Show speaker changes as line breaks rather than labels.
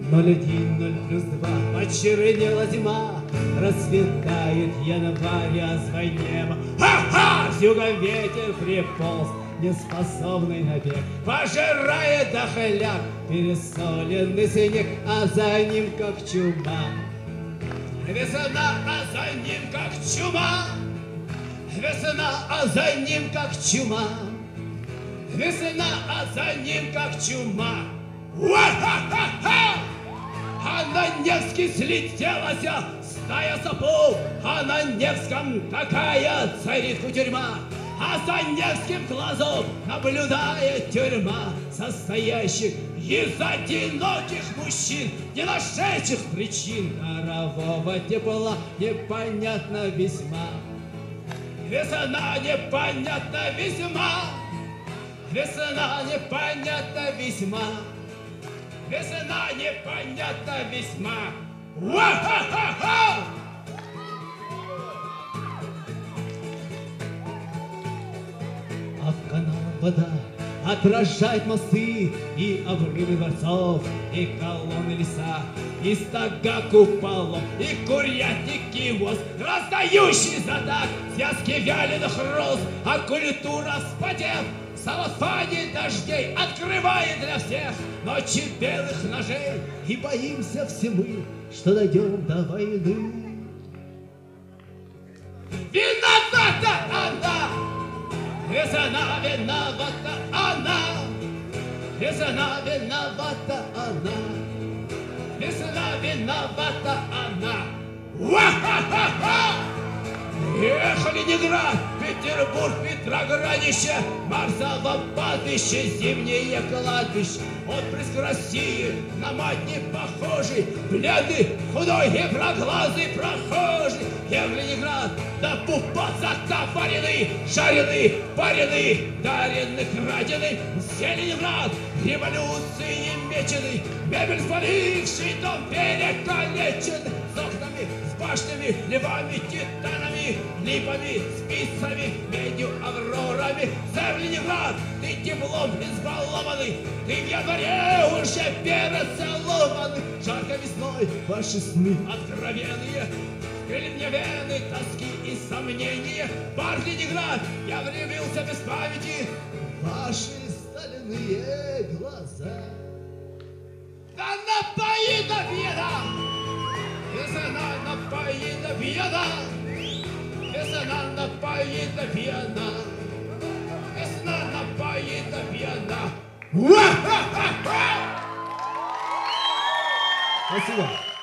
0,1, 0+2, почернела зима, расцветает январь, озвай небо. Ха-ха! С юга ветер приполз, неспособный на бег, пожирает дохляк пересоленный снег, а за ним как чума. Весна, а за ним как чума. Весна, а за ним как чума. Весна, а за ним как чума. Уа-ха-ха-ха! А на Невский слетелась стая сапог, а на Невском такая царит кутерьма. А за Невским глазом наблюдает тюрьма, состоящих из одиноких мужчин, не нашедших причин дарового тепла, непонятно весьма. Весна непонятна весьма. Весна непонятна весьма. Весна непонятна весьма. Ва-ха-ха-ха! А в канал вода отражает мосты и обрывы дворцов, и колонны леса, и стога куполов, и курятники воз, раздающий задак связки вяленых роз, а культура вспотев в салафане дождей открывает для всех ночи белых ножей, и боимся все мы, что дойдем до войны. Виновата она! Весна виновата она, весна виновата она, весна виновата она. Ва-ха-ха-ха! Эх, Ленинград, Петербург, Петроградище, Марсово падище, зимнее кладбище, отпрыск России, на мать не похожий, бледный, худой и проглазый прохожий. Я в Ленинград, да пупа закопаренный, жареный, пареный, даренный, краденый. Все Ленинград, революции меченый, мебель спаливший, дом перекалеченный, с окнами, с башнями, львами, титанами, липами, спицами, медью, аврорами. За Ленинград, ты теплом избалованный, ты в январе уже перецелованный. Жарко весной ваши сны откровенные, вскрыли мне вены тоски и сомнения. Бар Ленинград, я влюбился без памяти в ваши стальные глаза. Да напоит пьяна, весна напоит пьяна, весна напоит пьяна, весна напоит пьяна. Спасибо.